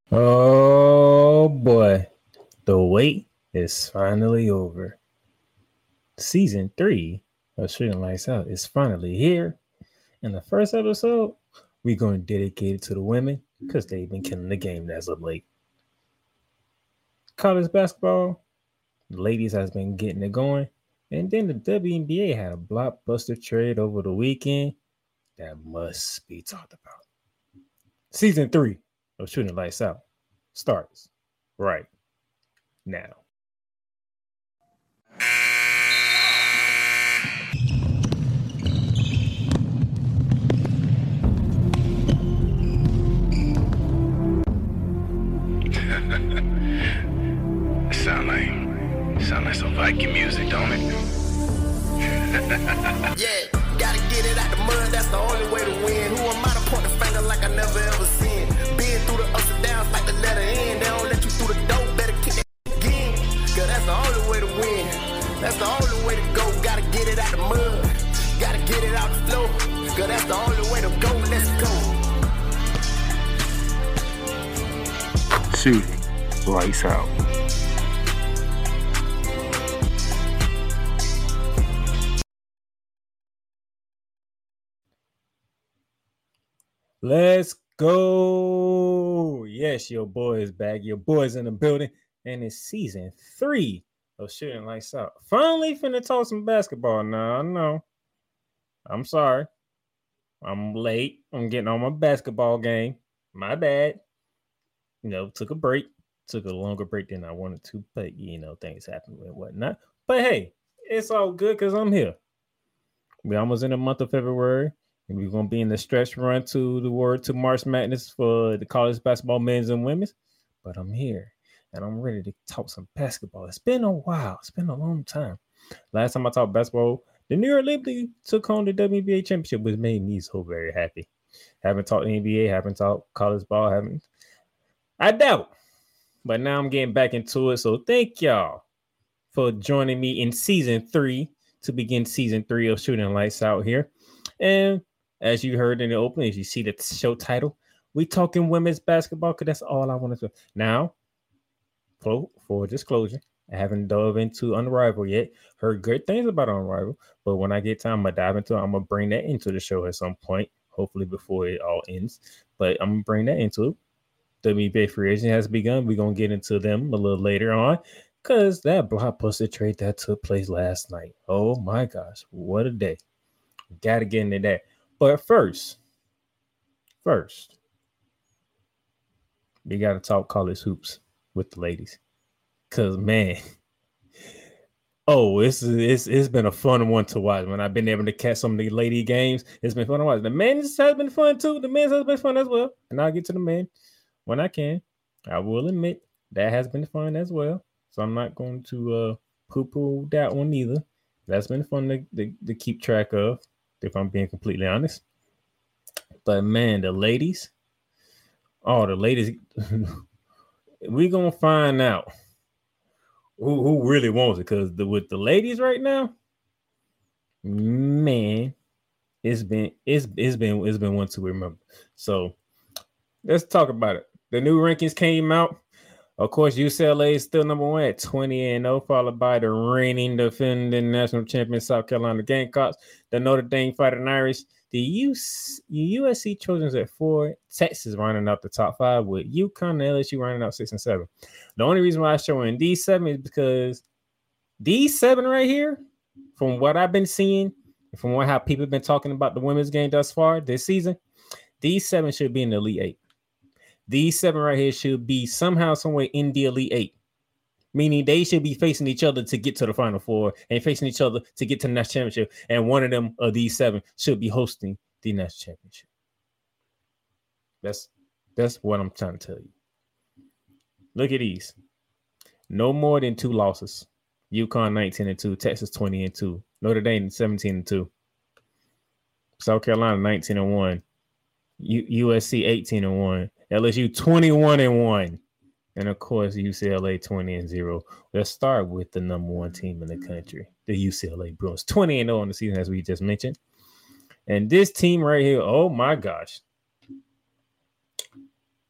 Oh boy, the wait is finally over. Season 3 of Shooting Lights Out is finally here. In the first episode, we're going to dedicate it to the women because they've been killing the game as of late. College basketball, the ladies has been getting it going. And then the WNBA had a blockbuster trade over the weekend that must be talked about. Season 3 of Shooting Lights Out starts right now. Sound like some Viking music, don't it? Yeah, gotta get it out the mud, that's the only way to win. Who am I to point the finger like I never ever seen? Been through the ups and downs like the letter N. They don't let you through the door, better kick that again. Cause that's the only way to win. That's the only way to go. Gotta get it out the mud. Gotta get it out the flow. Cause that's the only way to go. Let's go. Shooting Lights Out. Let's go. Yes, your boy is back. Your boy's in the building. And it's season 3 of Shooting Lights Out. Finally finna talk some basketball now. I know. I'm sorry. I'm late. I'm getting on my basketball game. My bad. Took a break. Took a longer break than I wanted to. But, things happen and whatnot. But, hey, it's all good because I'm here. We're almost in the month of February. And we're going to be in the stretch run to March Madness for the college basketball men's and women's. But I'm here, and I'm ready to talk some basketball. It's been a while. It's been a long time. Last time I talked basketball, the New York Liberty took home the WNBA championship, which made me so very happy. Haven't talked NBA, haven't talked college ball, I doubt. But now I'm getting back into it. So thank y'all for joining me in season 3 to begin season 3 of Shooting Lights Out here. And as you heard in the opening, as you see the show title, we talking women's basketball because that's all I want to do. Now, for disclosure, I haven't dove into Unrivaled yet. Heard good things about Unrivaled, but when I get time, I'm going to dive into it. I'm going to bring that into the show at some point, hopefully before it all ends. But I'm going to bring that into it. WNBA free agent has begun. We're going to get into them a little later on because that blockbuster trade that took place last night. Oh, my gosh. What a day. Got to get into that. But first, we got to talk college hoops with the ladies. Because, man, it's been a fun one to watch. When I've been able to catch some of the lady games, it's been fun to watch. The men's has been fun, too. The men's has been fun as well. And I'll get to the men when I can. I will admit that has been fun as well. So I'm not going to poo-poo that one either. That's been fun to keep track of, if I'm being completely honest. But man, the ladies, we gonna find out who really wants it. Because with the ladies right now, man, it's been one to remember. So let's talk about it. The new rankings came out. Of course, UCLA is still number 1 at 20-0, followed by the reigning defending national champion South Carolina Gamecocks, the Notre Dame Fighting Irish, the USC Trojans at 4, Texas rounding out the top 5 with UConn and LSU rounding out 6 and 7. The only reason why I'm showing these 7 is because these 7 right here, from what I've been seeing, from how people have been talking about the women's game thus far this season, these 7 should be in the Elite 8. These 7 right here should be somehow, somewhere in the Elite 8. Meaning they should be facing each other to get to the Final Four and facing each other to get to the national championship. And one of them, of these 7, should be hosting the national championship. That's what I'm trying to tell you. Look at these. No more than 2 losses. UConn 19-2, Texas 20-2, Notre Dame 17-2, South Carolina 19-1, USC 18-1, LSU 21-1. And of course, UCLA 20-0. Let's start with the number 1 team in the country, the UCLA Bruins, 20-0 on the season, as we just mentioned. And this team right here, oh my gosh.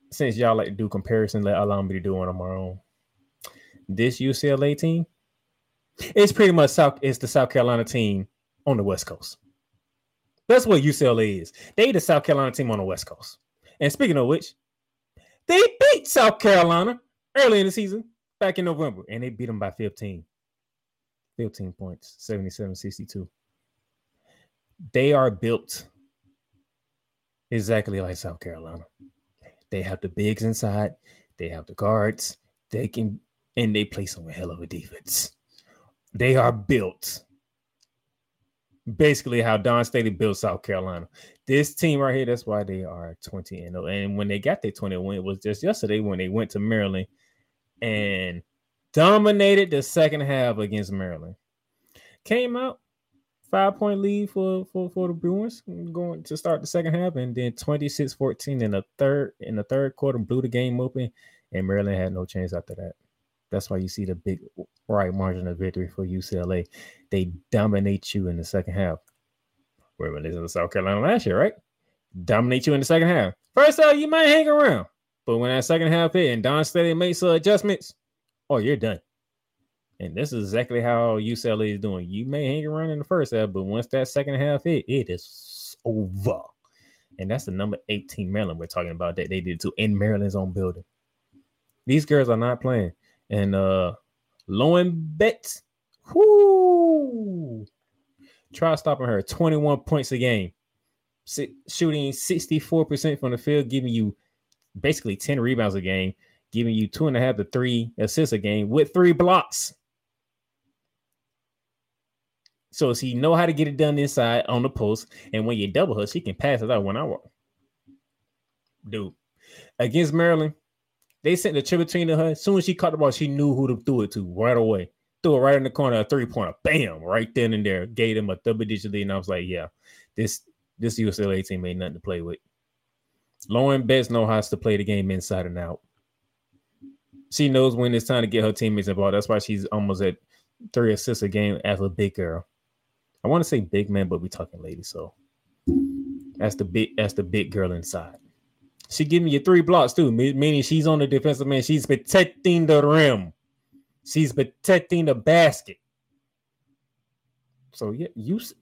since y'all like to do comparisons, allow me to do one on my own. This UCLA team, it's pretty much it's the South Carolina team on the West Coast. That's what UCLA is. They the South Carolina team on the West Coast. And speaking of which, they beat South Carolina early in the season, back in November, and they beat them by 15. 15 points, 77-62. They are built exactly like South Carolina. They have the bigs inside. They have the guards. And they play some hell of a defense. They are built basically how Don Staley built South Carolina. This team right here, that's why they are 20-0. And when they got their 20 win, it was just yesterday when they went to Maryland and dominated the second half against Maryland. Came out 5-point lead for the Bruins going to start the second half, and then 26-14 in the third quarter blew the game open, and Maryland had no chance after that. That's why you see the big right margin of victory for UCLA. They dominate you in the second half. Where when they was in South Carolina last year, right? Dominate you in the second half. First half, you might hang around, but when that second half hit and Don Staley makes some adjustments, oh, you're done. And this is exactly how UCLA is doing. You may hang around in the first half, but once that second half hit, it is over. And that's the number 18 Maryland we're talking about that they did too in Maryland's own building. These girls are not playing. And Lauren Betts, try stopping her 21 points a game, shooting 64% from the field, giving you basically 10 rebounds a game, giving you 2.5 to 3 assists a game with 3 blocks. So she know how to get it done inside on the post, and when you double her, she can pass it out 1 hour. Dude, against Maryland, they sent the chip between her. As soon as she caught the ball, she knew who to throw it to right away. Threw it right in the corner, a 3-pointer. Bam! Right then and there. Gave them a double-digit lead, and I was like, yeah, this UCLA team ain't nothing to play with. Lauren Betts knows how to play the game inside and out. She knows when it's time to get her teammates involved. That's why she's almost at 3 assists a game as a big girl. I want to say big man, but we're talking lady, so that's the big girl inside. She giving you 3 blocks too, meaning she's on the defensive man. She's protecting the rim. She's protecting the basket. So yeah,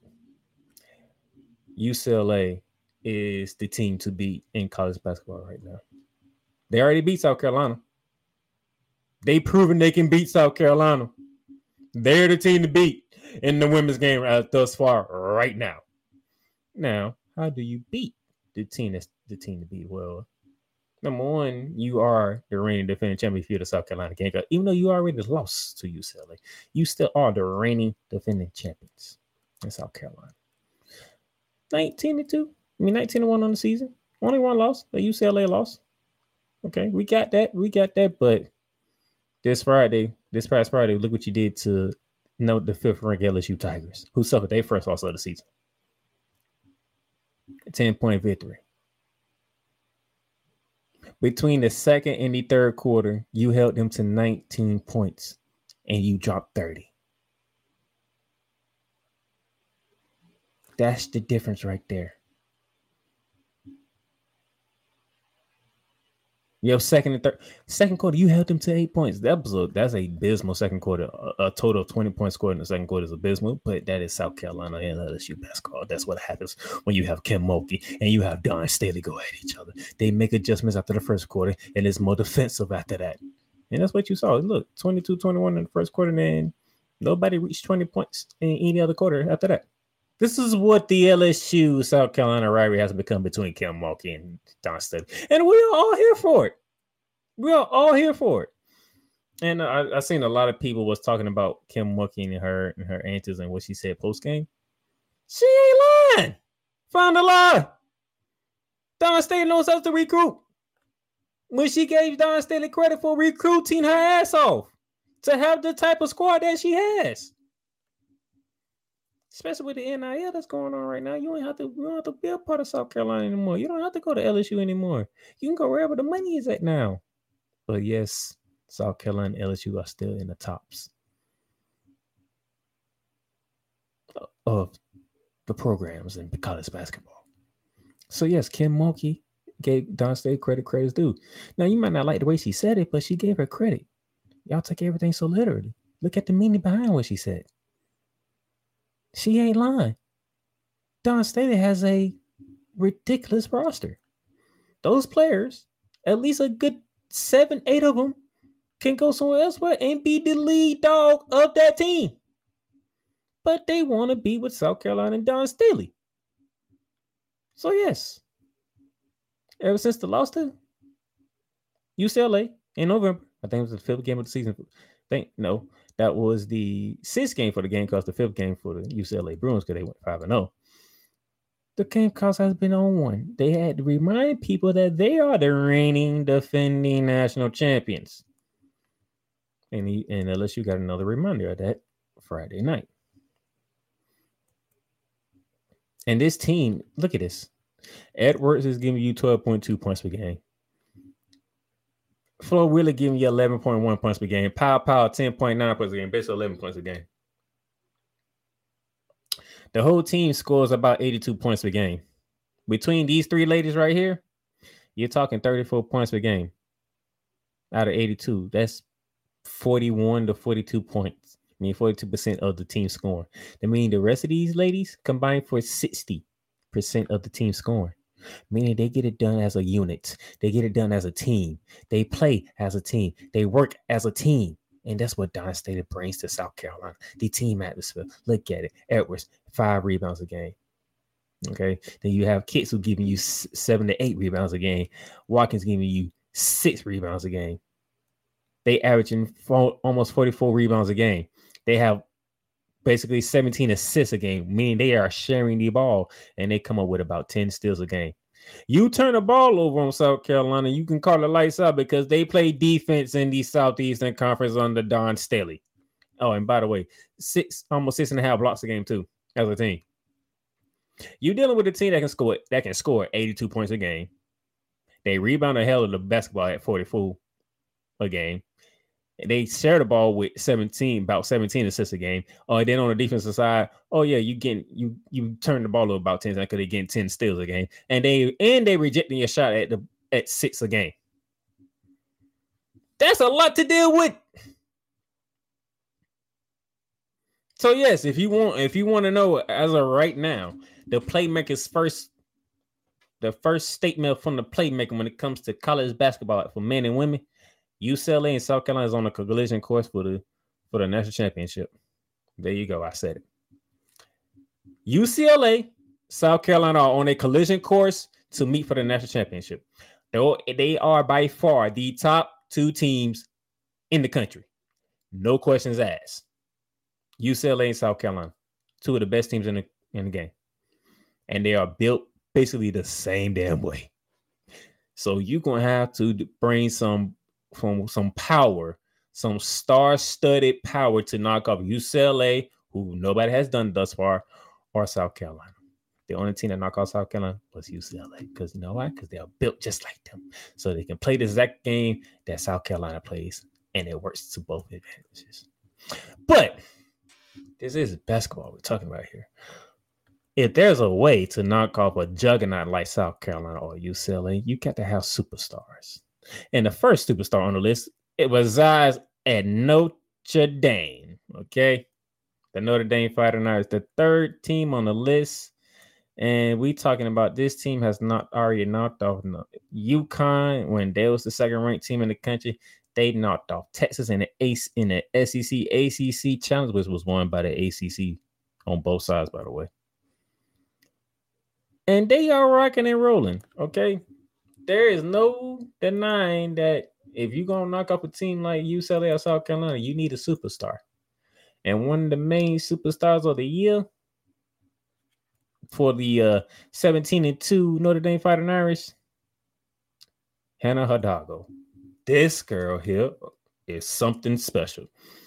UCLA is the team to beat in college basketball right now. They already beat South Carolina. They proven they can beat South Carolina. They're the team to beat in the women's game thus far right now. Now, how do you beat the team that's the team to beat? Well, number one, you are the reigning defending champion for the South Carolina Gamecocks. Even though you already lost to UCLA, you still are the reigning defending champions in South Carolina. 19-2. 19-1 on the season. Only 1 loss. The UCLA loss. Okay, we got that. But this past Friday, look what you did to the 5th-ranked LSU Tigers, who suffered their first loss of the season. A 10-point victory. Between the second and the third quarter, you held them to 19 points, and you dropped 30. That's the difference right there. Your second quarter, you held them to 8 points. That's a abysmal second quarter. A total of 20 points scored in the second quarter is abysmal, but that is South Carolina and LSU basketball. That's what happens when you have Kim Mulkey and you have Don Staley go at each other. They make adjustments after the first quarter, and it's more defensive after that. And that's what you saw. Look, 22-21 in the first quarter, and then nobody reached 20 points in any other quarter after that. This is what the LSU South Carolina rivalry has become between Kim Mulkey and Don Staley. And we're all here for it. We're all here for it. And I seen a lot of people was talking about Kim Mulkey and her answers and what she said post-game. She ain't lying. Found a lie. Don Staley knows how to recruit. When she gave Don Staley credit for recruiting her ass off to have the type of squad that she has. Especially with the NIL that's going on right now, you don't have to be a part of South Carolina anymore. You don't have to go to LSU anymore. You can go wherever the money is at now. But yes, South Carolina and LSU are still in the tops of the programs in college basketball. So yes, Kim Mulkey gave Dawn Staley credit's due. Now, you might not like the way she said it, but she gave her credit. Y'all take everything so literally. Look at the meaning behind what she said. She ain't lying. Dawn Staley has a ridiculous roster. Those players, at least a good 7, 8 of them, can go somewhere elsewhere and be the lead dog of that team. But they want to be with South Carolina and Dawn Staley. So, yes, ever since the loss to UCLA in November, I think it was the 5th game of the season. That was the 6th game for the Gamecocks, the 5th game for the UCLA Bruins because they went 5-0. The Gamecocks has been on one. They had to remind people that they are the reigning, defending national champions. And LSU got another reminder of that Friday night. And this team, look at this. Edwards is giving you 12.2 points per game. Flo Wheeler giving you 11.1 points per game. Pow 10.9 points per game. Basically 11 points a game. The whole team scores about 82 points per game. Between these three ladies right here, you're talking 34 points per game out of 82. That's 41 to 42 points. I mean, 42% of the team scoring. That means the rest of these ladies combined for 60% of the team scoring. Meaning they get it done as a unit. They get it done as a team. They play as a team. They work as a team. And that's what Dawn Staley brings to South Carolina. The team atmosphere. Look at it. Edwards, 5 rebounds a game. Okay. Then you have Kitts who giving you 7 to 8 rebounds a game. Watkins giving you 6 rebounds a game. They averaging almost 44 rebounds a game. They have basically 17 assists a game, meaning they are sharing the ball, and they come up with about 10 steals a game. You turn the ball over on South Carolina, you can call the lights out because they play defense in the Southeastern Conference under Dawn Staley. Oh, and by the way, almost 6.5 blocks a game too as a team. You're dealing with a team that can score 82 points a game. They rebound the hell of the basketball at 44 a game. They share the ball with about 17 assists a game. And then on the defensive side, you turn the ball over about 10 times because they're getting 10 steals a game. And they rejecting your shot at 6 a game. That's a lot to deal with. So yes, if you want to know as of right now, the first statement from the playmaker when it comes to college basketball for men and women, UCLA and South Carolina is on a collision course for the national championship. There you go. I said it. UCLA, South Carolina are on a collision course to meet for the national championship. They are by far the top 2 teams in the country. No questions asked. UCLA and South Carolina, 2 of the best teams in the game. And they are built basically the same damn way. So you're going to have to bring some power, some star-studded power to knock off UCLA, who nobody has done thus far, or South Carolina. The only team that knocked off South Carolina was UCLA. Because you know why? Because they are built just like them. So they can play the exact game that South Carolina plays, and it works to both advantages. But this is basketball we're talking about here. If there's a way to knock off a juggernaut like South Carolina or UCLA, you got to have superstars. And the first superstar on the list, it resides at Notre Dame. Okay. The Notre Dame Fighting Irish, the 3rd team on the list. And we talking about this team has not already knocked off UConn when they was the 2nd ranked team in the country. They knocked off Texas in the SEC ACC challenge, which was won by the ACC on both sides, by the way. And they are rocking and rolling. Okay. There is no denying that if you're going to knock up a team like UCLA or South Carolina, you need a superstar. And one of the main superstars of the year for the 17-2 Notre Dame Fighting Irish, Hannah Hidalgo. This girl here is something special.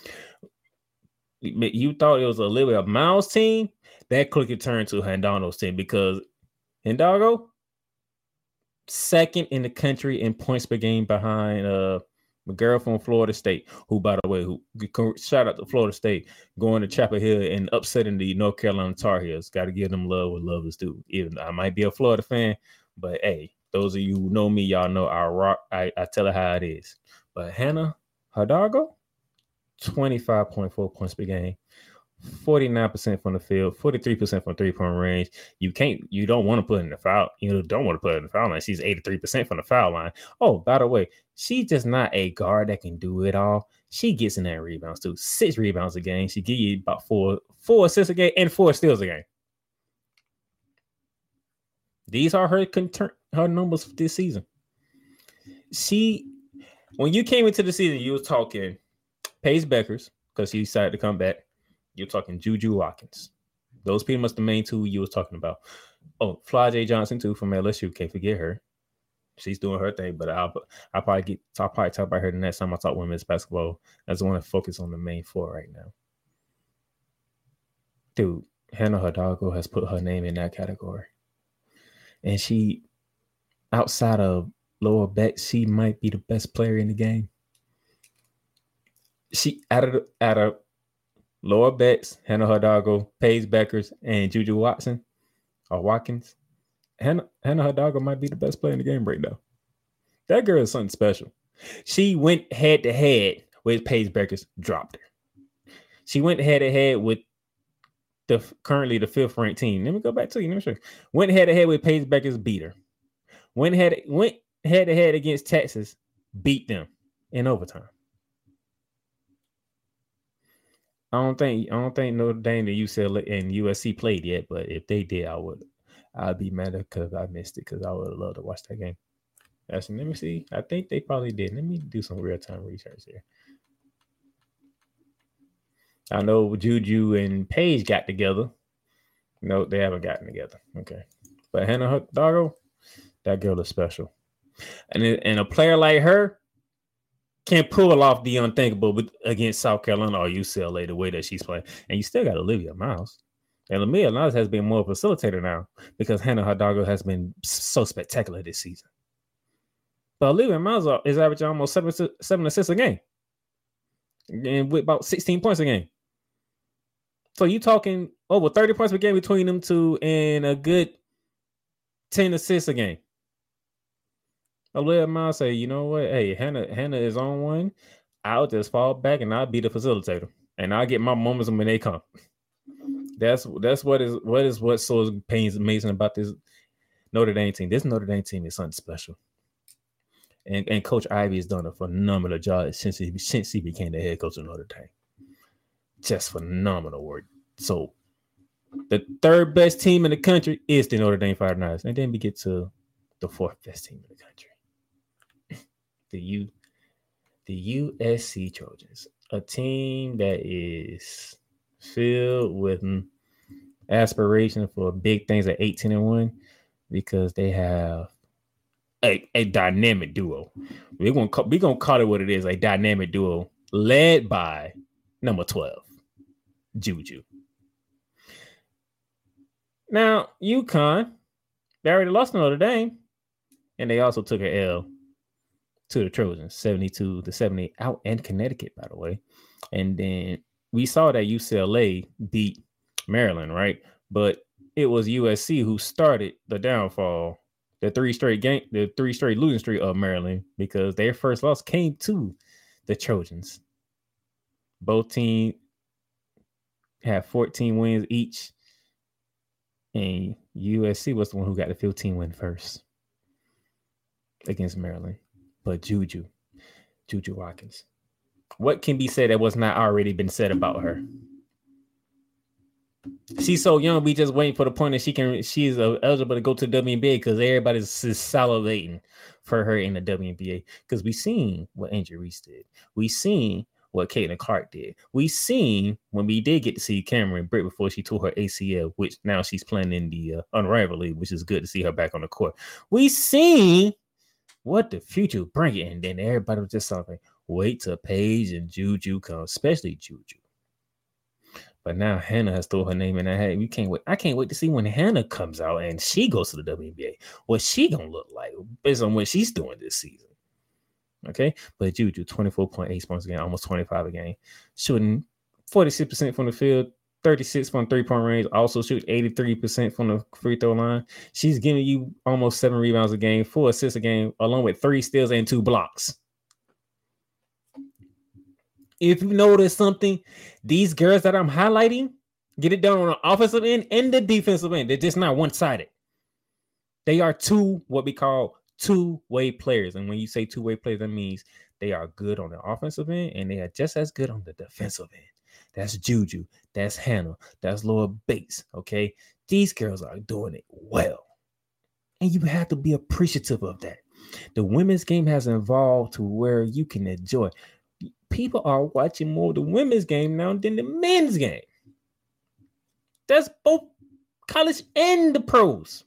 You thought it was a Olivia Miles team? That quickly turned to Hidalgo's team because Hidalgo, 2nd in the country in points per game behind a girl from Florida State, who, by the way, shout out to Florida State, going to Chapel Hill and upsetting the North Carolina Tar Heels. Got to give them love what love is due. Even I might be a Florida fan, but hey, Those of you who know me, y'all know I tell her how it is. But Hannah Hidalgo, 25.4 points per game, 49% from the field, 43% from 3-point range. You don't want to put in the foul. You don't want to put in the foul line. She's 83% from the foul line. Oh, by the way, she's just not a guard that can do it all. She gets in that rebounds too. 6 rebounds a game. She give you about four assists a game and 4 steals a game. These are her numbers this season. When you came into the season, you was talking Paige Beckers because she decided to come back. You're talking Juju Watkins. Those pretty much the main two you was talking about. Oh, Flau'jae Johnson too from LSU. Can't forget her. She's doing her thing, but I'll probably talk about her the next time I talk women's basketball. I just want to focus on the main 4 right now. Dude, Hannah Hidalgo has put her name in that category. And she, outside of Lower Beck, she might be the best player in the game. She out of Lower Becks, Hannah Hidalgo, Paige Beckers, and Juju Watkins. Hannah Hidalgo might be the best player in the game right now. That girl is something special. She went head to head with Paige Beckers, dropped her. She went head to head with currently the 5th ranked team. Let me go back to you. Let me show you. Went head to head with Paige Beckers, beat her. Went head to head against Texas, beat them in overtime. I don't think Notre Dame and UCLA and USC played yet, but if they did, I'd be mad because I missed it because I would have loved to watch that game. Actually, let me see. I think they probably did. Let me do some real-time research here. I know Juju and Paige got together. No, they haven't gotten together. Okay. But Hannah Hidalgo, that girl is special. And a player like her can pull off the unthinkable against South Carolina or UCLA the way that she's playing. And you still got Olivia Miles. And Olivia Miles has been more of a facilitator now because Hannah Hidalgo has been so spectacular this season. But Olivia Miles is averaging almost 7 assists a game. And with about 16 points a game. So you talking over 30 points per game between them two and a good 10 assists a game. Olivia Miles say, you know what? Hey, Hannah is on one. I'll just fall back and I'll be the facilitator. And I'll get my moments when they come. That's what so pains amazing about this Notre Dame team. This Notre Dame team is something special. And Coach Ivey has done a phenomenal job since he became the head coach of Notre Dame. Just phenomenal work. So the 3rd best team in the country is the Notre Dame Fighting Irish. And then we get to the 4th best team in the country. The USC Trojans. A team that is filled with aspiration for big things at 18-1 because they have a dynamic duo. We're gonna call it what it is, a dynamic duo led by number 12, Juju. Now, UConn, they already lost to Notre Dame, and they also took an L to the Trojans, 72-70 out in Connecticut, by the way. And then we saw that UCLA beat Maryland, right? But it was USC who started the downfall, the 3 straight losing streak of Maryland, because their first loss came to the Trojans. Both teams have 14 wins each, and USC was the one who got the 15 win first against Maryland. But Juju Watkins. What can be said that was not already been said about her? She's so young, we just waiting for the point that she's eligible to go to the WNBA because everybody's salivating for her in the WNBA. Because we seen what Angel Reese did. We seen what Caitlin Clark did. We seen when we did get to see Cameron Britt before she tore her ACL, which now she's playing in the Unrivaled League, which is good to see her back on the court. We seen what the future bring it, and then everybody was just talking, wait till Paige and Juju come, especially Juju. But now Hannah has thrown her name in that hat. I can't wait to see when Hannah comes out and she goes to the WNBA. What she gonna look like based on what she's doing this season. Okay, but Juju, 24.8 points a game, almost 25 a game, shooting 46% from the field, 36 from 3-point range, also shoot 83% from the free throw line. She's giving you almost 7 rebounds a game, 4 assists a game, along with 3 steals and 2 blocks. If you notice something, these girls that I'm highlighting get it done on the offensive end and the defensive end. They're just not one-sided. They are what we call two-way players. And when you say two-way players, that means they are good on the offensive end and they are just as good on the defensive end. That's Juju. That's Hannah. That's Laura Bates. Okay. These girls are doing it well. And you have to be appreciative of that. The women's game has evolved to where you can enjoy. People are watching more of the women's game now than the men's game. That's both college and the pros.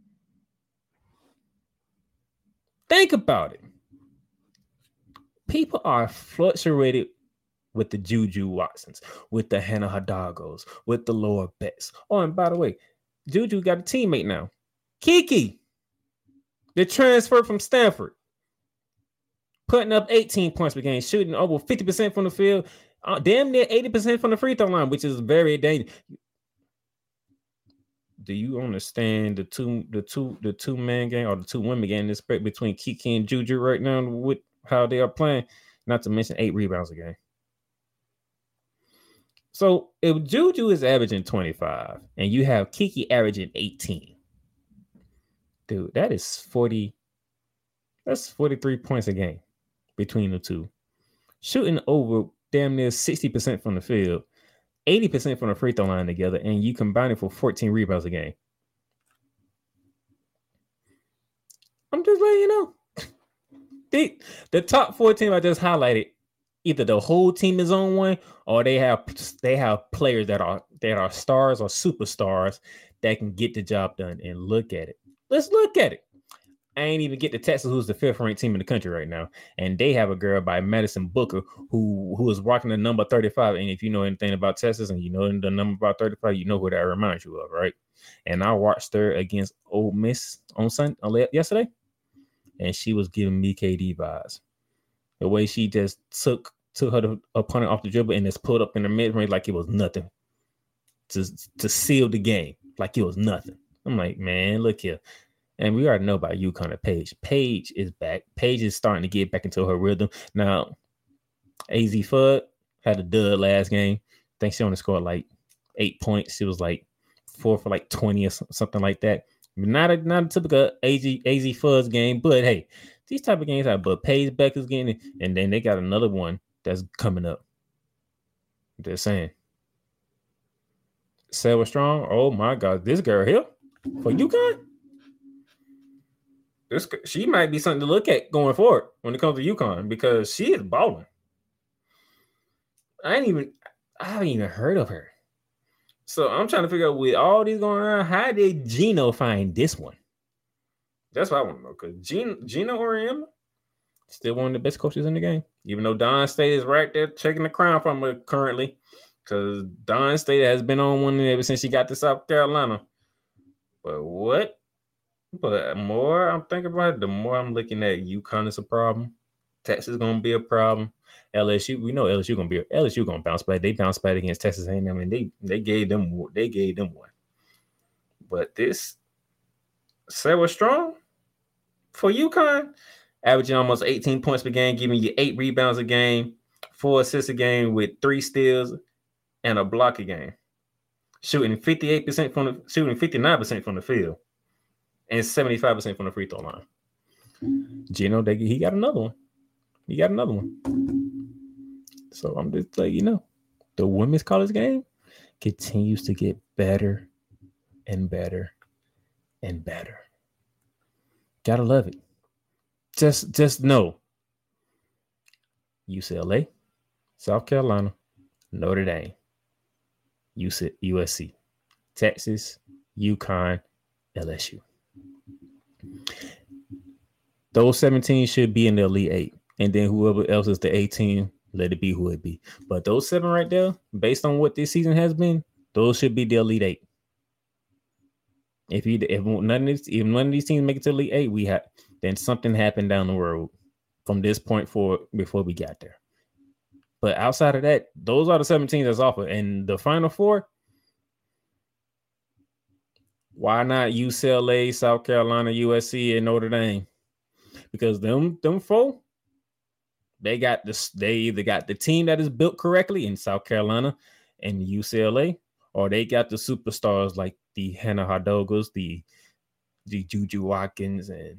Think about it. People are fluctuated with the Juju Watsons, with the Hannah Hidalgos, with the Laura Betts. Oh, and by the way, Juju got a teammate now. Kiki, the transfer from Stanford, putting up 18 points per game, shooting over 50% from the field, damn near 80% from the free throw line, which is very dangerous. Do you understand the two man game or the two women game, the spread between Kiki and Juju right now with how they are playing? Not to mention 8 rebounds a game. So if Juju is averaging 25 and you have Kiki averaging 18, dude, that is 40. That's 43 points a game between the two. Shooting over damn near 60% from the field, 80% from the free throw line together, and you combine it for 14 rebounds a game. I'm just letting you know. The top 4 teams I just highlighted, either the whole team is on one, or they have players that are stars or superstars that can get the job done. And look at it. Let's look at it. I ain't even get to Texas, who's the 5th ranked team in the country right now, and they have a girl by Madison Booker who is rocking the number 35. And if you know anything about Texas and you know the number about 35, you know who that reminds you of, right? And I watched her against Ole Miss on yesterday, and she was giving me KD vibes. The way she just took her opponent off the dribble and just pulled up in the mid-range like it was nothing to seal the game, like it was nothing. I'm like, man, look here. And we already know about UConn and Paige. Paige is back. Paige is starting to get back into her rhythm. Now, AZ Fudd had a dud last game. I think she only scored like 8 points. She was like 4 for like 20 or something like that. Not a typical AZ Fudd's game, but hey, these type of games have. But Paige Beck is getting it, and then they got another one that's coming up. They're saying Sarah Strong. Oh my God, this girl here for UConn. She might be something to look at going forward when it comes to UConn because she is balling. I haven't even heard of her. So I'm trying to figure out with all these going on, how did Gino find this one? That's what I want to know. Because Gino Auriemma, still one of the best coaches in the game. Even though Don State is right there taking the crown from her currently. Because Don State has been on one ever since she got to South Carolina. But the more I'm thinking about it, the more I'm looking at UConn is a problem. Texas is going to be a problem. LSU, we know LSU going to bounce back. They bounced back against Texas A&M, and they gave them one. But this Sarah Strong for UConn, averaging almost 18 points per game, giving you 8 rebounds a game, 4 assists a game with 3 steals and a block a game, shooting 59% from the field. And 75% from the free throw line. Gino, he got another one. So I'm just letting you know, the women's college game continues to get better and better and better. Gotta love it. Just know UCLA, South Carolina, Notre Dame, USC, Texas, UConn, LSU. Those 17 should be in the Elite 8. And then whoever else is the 18, let it be who it be. But those 7 right there, based on what this season has been, those should be the Elite 8. If one of these teams make it to Elite 8, then something happened down the road from this point forward before we got there. But outside of that, those are the 17 that's offered. And the Final 4, Why not UCLA, South Carolina, USC, and Notre Dame? Because them four, they either got the team that is built correctly in South Carolina and UCLA, or they got the superstars like the Hannah Hardogas, the Juju Watkins, and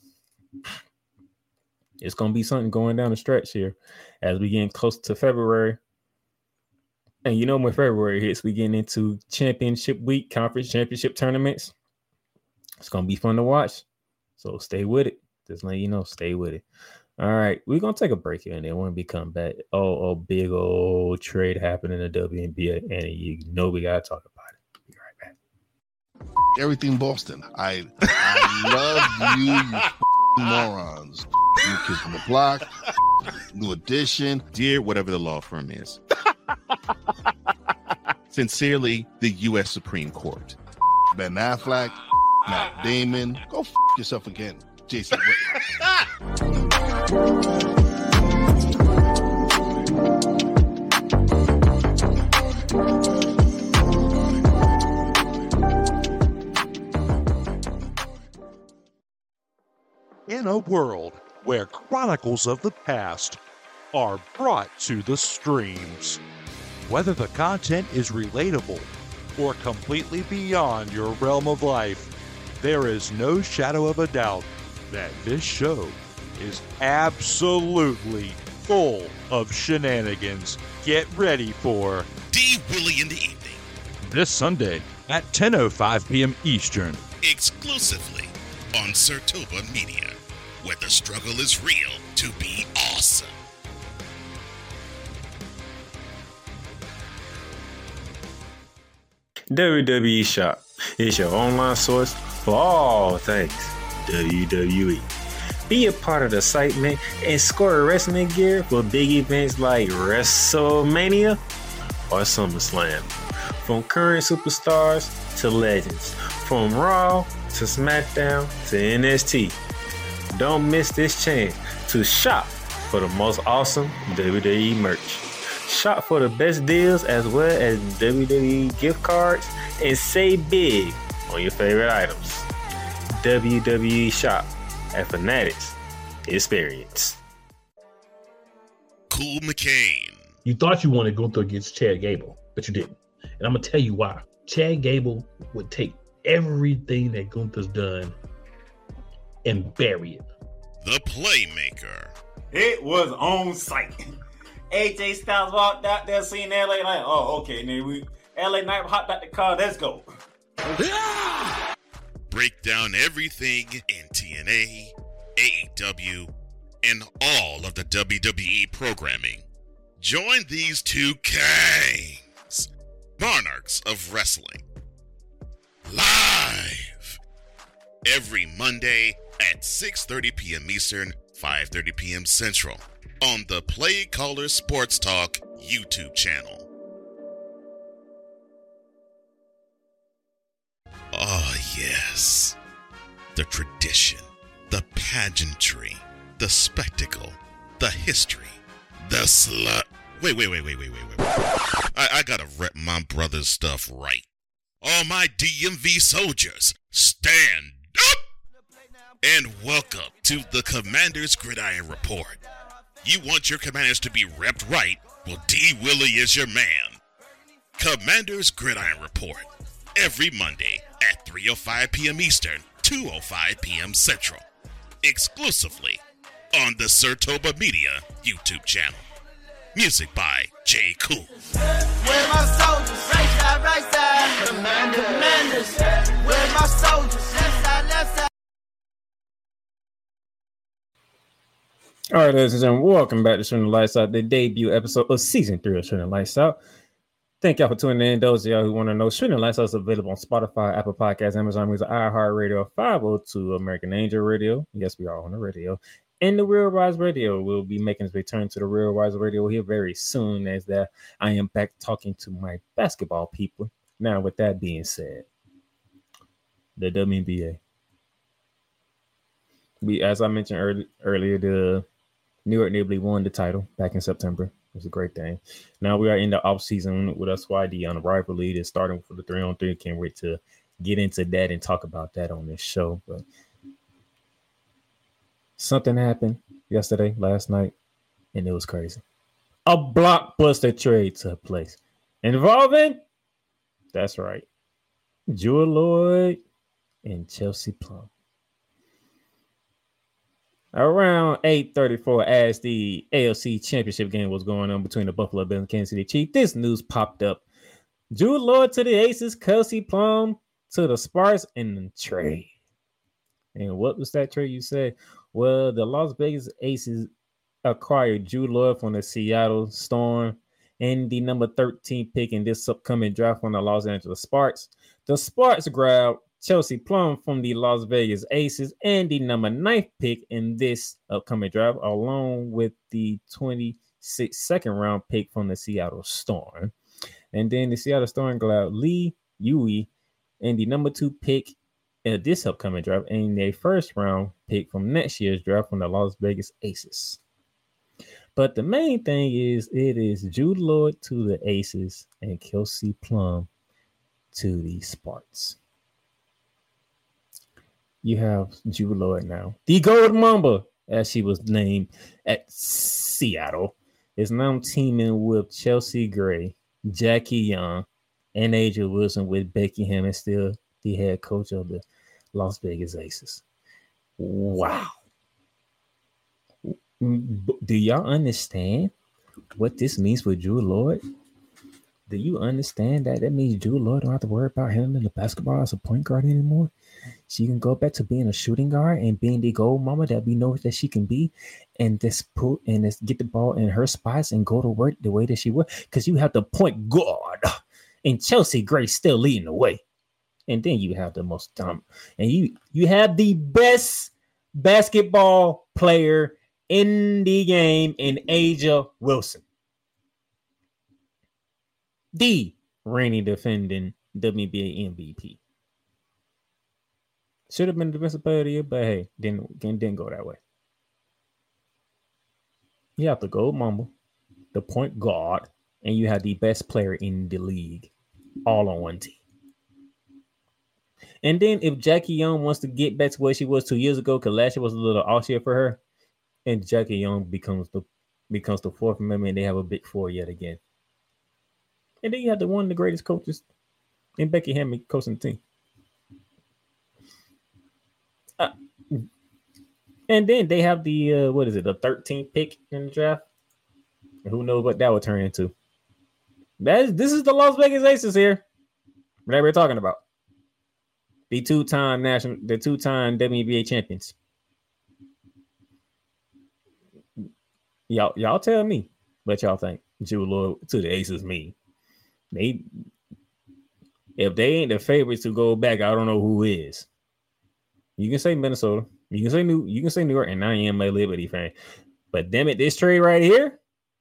it's gonna be something going down the stretch here as we get close to February. And you know when February hits, we getting into championship week, conference championship tournaments. It's gonna be fun to watch. So stay with it. Just letting you know, stay with it. All right, we're gonna take a break here and then when we come back, big old trade happened in the WNBA, and you know we gotta talk about it. Be right back. Everything Boston. I love you morons. New Kids on the Block, New Edition, dear whatever the law firm is. Sincerely, the U.S. Supreme Court. Ben Affleck, Matt Damon. Go yourself again, Jason Whitlock. In a world where chronicles of the past are brought to the streams, whether the content is relatable or completely beyond your realm of life, there is no shadow of a doubt that this show is absolutely full of shenanigans. Get ready for D. Willie in the evening. This Sunday at 10:05 p.m. Eastern. Exclusively on Sertoba Media, where the struggle is real to be awesome. WWE Shop is your online source for all things WWE. Be a part of the excitement and score wrestling gear for big events like WrestleMania or SummerSlam. From current superstars to legends, from Raw to SmackDown to NXT. Don't miss this chance to shop for the most awesome WWE merch. Shop for the best deals as well as WWE gift cards and save big on your favorite items. WWE Shop at Fanatics Experience. Cool McCain. You thought you wanted Gunther against Chad Gable, but you didn't. And I'm going to tell you why. Chad Gable would take everything that Gunther's done and bury it. The Playmaker. It was on site. AJ Styles walked out there, seen LA Knight. Oh, okay. Then LA Knight hopped out the car. Let's go. Break down everything in TNA, AEW, and all of the WWE programming. Join these two kings, monarchs of wrestling, live every Monday at 6:30 p.m. Eastern, 5:30 p.m. Central on the Play Caller Sports Talk YouTube channel. Oh, yes. The tradition, the pageantry, the spectacle, the history, the slut. Wait. I gotta rep my brother's stuff right. All my DMV soldiers, stand up! And welcome to the Commander's Gridiron Report. You want your commanders to be repped right? Well, D. Willie is your man. Commander's Gridiron Report. Every Monday at 3:05 p.m. Eastern, 2:05 p.m. Central. Exclusively on the Sertoba Media YouTube channel. Music by J. Cool. Where my soldiers? Right side. Commanders. Where my soldiers? Left side. All right, ladies and gentlemen, welcome back to Turning the Lights Out, the debut episode of Season 3 of Turning the Lights Out. Thank y'all for tuning in. Those of y'all who want to know, Turning the Lights Out is available on Spotify, Apple Podcasts, Amazon Music, iHeartRadio, 502 American Angel Radio. Yes, we are on the radio. And the Real Rise Radio will be making its return to the Real Rise Radio here very soon, as that I am back talking to my basketball people. Now, with that being said, the WNBA. As I mentioned earlier, the New York Knicks won the title back in September. It was a great thing. Now we are in the off season, with that's why the rivalry is starting for the 3-on-3. Can't wait to get into that and talk about that on this show. But something happened last night, and it was crazy. A blockbuster trade took place involving, that's right, Jewel Lloyd and Chelsea Plum. Around 8:34, as the AFC Championship game was going on between the Buffalo Bills and Kansas City Chiefs, this news popped up. Jewel Lloyd to the Aces, Chelsea Plum to the Sparks in the trade. And what was that trade you said? Well, the Las Vegas Aces acquired Jewel Lloyd from the Seattle Storm and the number 13 pick in this upcoming draft from the Los Angeles Sparks. The Sparks grabbed Chelsea Plum from the Las Vegas Aces and the number 9th pick in this upcoming draft, along with the 26th second round pick from the Seattle Storm. And then the Seattle Storm grabbed Lee Yui and the number 2 pick in this upcoming draft and a first round pick from next year's draft from the Las Vegas Aces. But the main thing is it is Jewel Lloyd to the Aces and Chelsea Plum to the Sparks. You have Jewel Lloyd now. The Gold Mamba, as she was named at Seattle, is now teaming with Chelsea Gray, Jackie Young, and Angel Wilson, with Becky Hammond still the head coach of the Las Vegas Aces. Wow. Do y'all understand what this means for Jewel Lloyd? Do you understand that means Jewel Lloyd don't have to worry about handling the basketball as a point guard anymore? She can go back to being a shooting guard and being the gold mama that we know that she can be, and just get the ball in her spots and go to work the way that she would. Because you have the point guard and Chelsea Gray still leading the way. And then you have the most dumb, and you have the best basketball player in the game in Asia Wilson, the reigning defending WNBA MVP. Should have been the defensive player of the year, but hey, didn't go that way. You have the gold mamba, the point guard, and you have the best player in the league, all on one team. And then if Jackie Young wants to get back to where she was 2 years ago, because last year was a little off year for her, and Jackie Young becomes the fourth member, and they have a big four yet again. And then you have one of the greatest coaches in Becky Hammond coaching the team. And then they have the the 13th pick in the draft. Who knows what that will turn into? This is the Las Vegas Aces here that we're talking about. The two-time WNBA champions. Y'all tell me what y'all think Jewel Lloyd to the Aces mean. If they ain't the favorites to go back, I don't know who is. You can say Minnesota, you can say New York, and I am a Liberty fan. But damn it, this trade right here,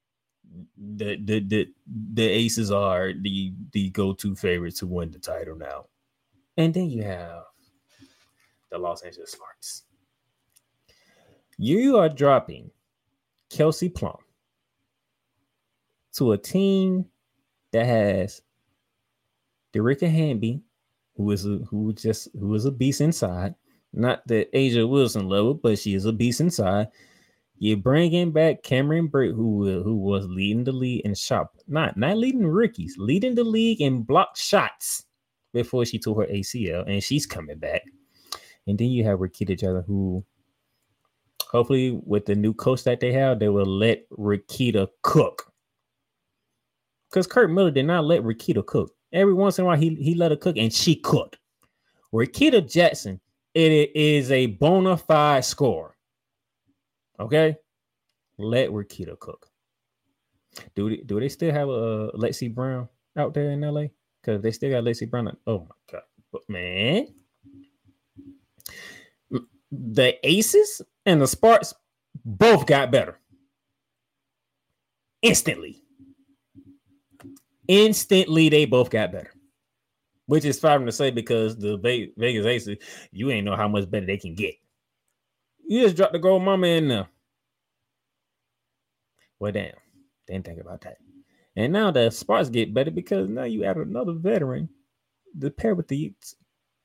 the Aces are the go-to favorites to win the title now. And then you have the Los Angeles Sparks. You are dropping Chelsea Plum to a team that has Derica Hamby, who is a beast inside, not the Asia Wilson level, but she is a beast inside. You're bringing back Cameron Britt, who was leading the league in shot, not leading rookies, leading the league in blocked shots before she tore her ACL, and she's coming back. And then you have Rakita Jalen, who hopefully with the new coach that they have, they will let Rakita cook. Because Kurt Miller did not let Rakita cook. Every once in a while, he let her cook, and she cooked. Rakita Jackson, it is a bona fide scorer. Okay? Let Rakita cook. Do they still have a Lexi Brown out there in LA? Because they still got Lexi Brown. Oh, my God. But, man. The Aces and the Sparks both got better. Instantly, they both got better. Which is fine to say because the Vegas Aces, you ain't know how much better they can get. You just dropped the gold mama in there. Well, damn. Didn't think about that. And now the Sparks get better because now you add another veteran to pair with the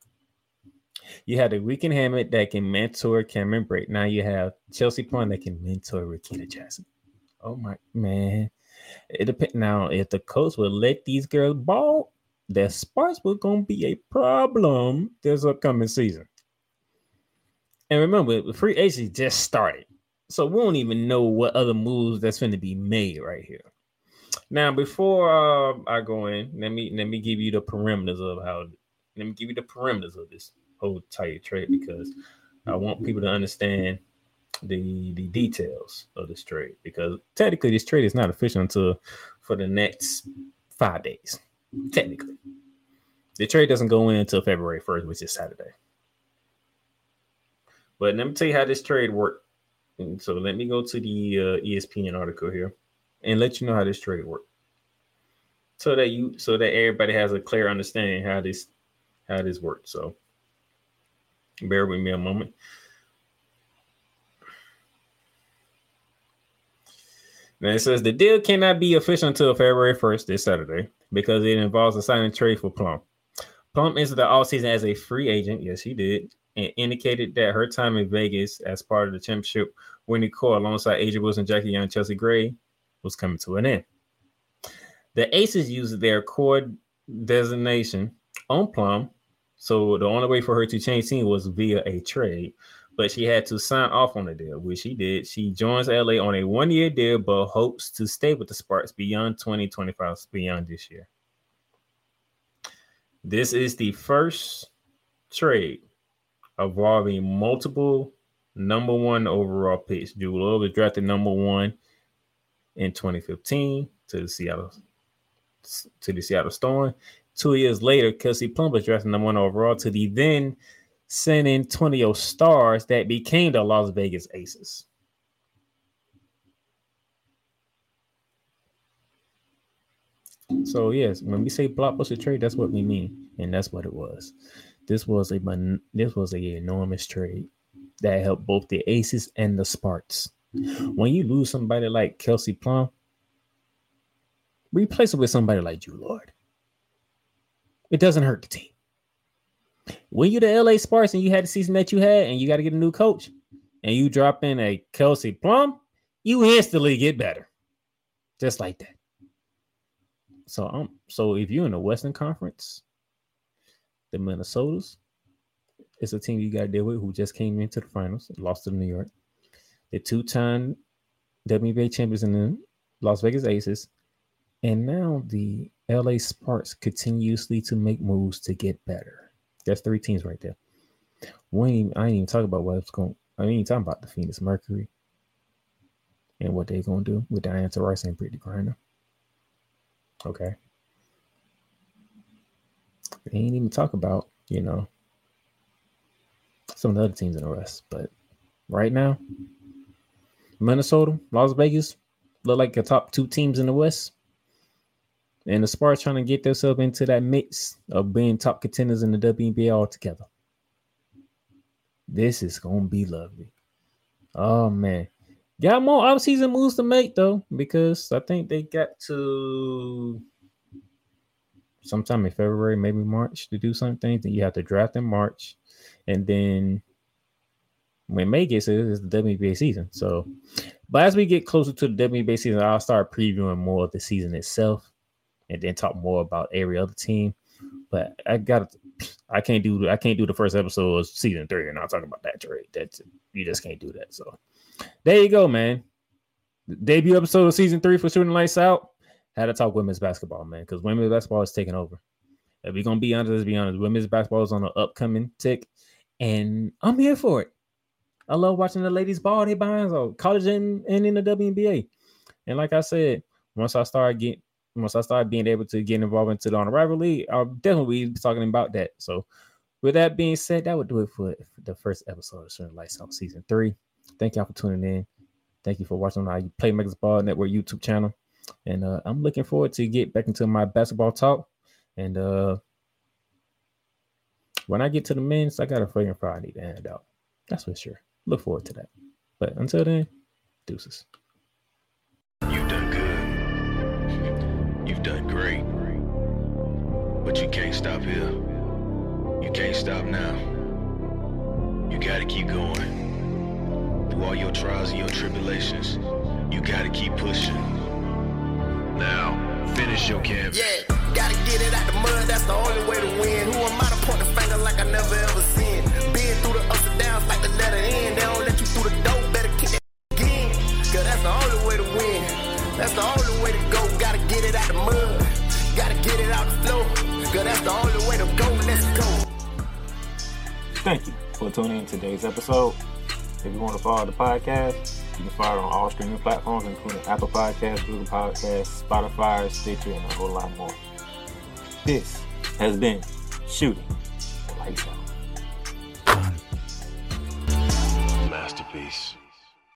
You have the Weekend Hammett that can mentor Cameron Brate. Now you have Chelsea Plum that can mentor Rakita Jackson. Oh my man. It depends. Now, if the coach will let these girls ball, their Sparks were gonna be a problem this upcoming season. And remember, the free agency just started. So we don't even know what other moves that's going to be made right here. Now, before I go in, let me give you the perimeters of this whole tight trade, because I want people to understand the details of this trade, because technically this trade is not official until for the next 5 days. Technically, the trade doesn't go in until February 1st, which is Saturday. But let me tell you how this trade worked. And so let me go to the ESPN article here and let you know how this trade worked, so that everybody has a clear understanding how this works. So bear with me a moment. Now it says the deal cannot be official until February 1st, this Saturday, because it involves a signing trade for Plum. Plum entered the offseason as a free agent. Yes, he did. And indicated that her time in Vegas as part of the championship winning core alongside Asia Wilson, Jackie Young, Chelsea Gray was coming to an end. The Aces used their core designation on Plum, so the only way for her to change team was via a trade, but she had to sign off on the deal, which she did. She joins LA on a 1-year deal, but hopes to stay with the Sparks beyond 2025, beyond this year. This is the first trade involving multiple number 1 overall picks. Jewel Love was drafted number 1 in 2015 to the Seattle Storm. 2 years later, Kelsey Plum was drafted number 1 overall to the then San Antonio Stars that became the Las Vegas Aces. So yes, when we say blockbuster trade, that's what we mean, and that's what it was. This was a enormous trade that helped both the Aces and the Sparks. When you lose somebody like Kelsey Plum, replace it with somebody like Drew Lord. It doesn't hurt the team. When you're the LA Sparks and you had the season that you had, and you got to get a new coach, and you drop in a Kelsey Plum, you instantly get better, just like that. So if you're in the Western Conference, the Minnesotas is a team you got to deal with, who just came into the finals, lost to New York. The 2-time WNBA champions in the Las Vegas Aces. And now the LA Sparks continuously to make moves to get better. That's 3 teams right there. I ain't even talking about what's going. I ain't talking about the Phoenix Mercury and what they're going to do with Diana Taurasi and Brittany Griner. Okay. They ain't even talk about, some of the other teams in the West. But right now, Minnesota, Las Vegas look like the top 2 teams in the West. And the Sparks trying to get themselves into that mix of being top contenders in the WNBA altogether. This is going to be lovely. Oh, man. Got more offseason moves to make, though, because I think they got to sometime in February, maybe March, to do something. Then you have to draft in March. And then when May gets here, it's the WNBA season. So, but as we get closer to the WNBA season, I'll start previewing more of the season itself and then talk more about every other team. But I can't do the first episode of season 3 and I'll talk about that trade. You just can't do that. So there you go, man. The debut episode of season 3 for Shooting Lights Out. Had to talk women's basketball, man, because women's basketball is taking over. If we're gonna be honest, let's be honest. Women's basketball is on an upcoming tick, and I'm here for it. I love watching the ladies ball. They behind on college and in the WNBA. And like I said, once I start being able to get involved into the On-Arrival League, I'll definitely be talking about that. So with that being said, that would do it for the first episode of Shooting Lights Out season 3. Thank y'all for tuning in. Thank you for watching our Playmakers Ball Network YouTube channel. And I'm looking forward to get back into my basketball talk. And when I get to the men's, I got a friggin' fire I need to hand out. That's for sure. Look forward to that. But until then, deuces. You've done good. You've done great. But you can't stop here. You can't stop now. you gotta keep going. Through all your trials and your tribulations, you gotta keep pushing. Now, finish your canvas. Yeah, gotta get it out the mud, that's the only way to win. Who am I to point the finger like I never ever seen? Been through the ups and downs like the letter N. They don't let you through the door, better kick that again. Cause that's the only way to win. That's the only way to go. Gotta get it out the mud. Gotta get it out the flow. Cause that's the only way to go. Let's go. Thank you for tuning in to today's episode. If you want to follow the podcast, you can follow it on all streaming platforms, including Apple Podcasts, Google Podcasts, Spotify, Stitcher, and a whole lot more. This has been Shooting Lights Out. Masterpiece.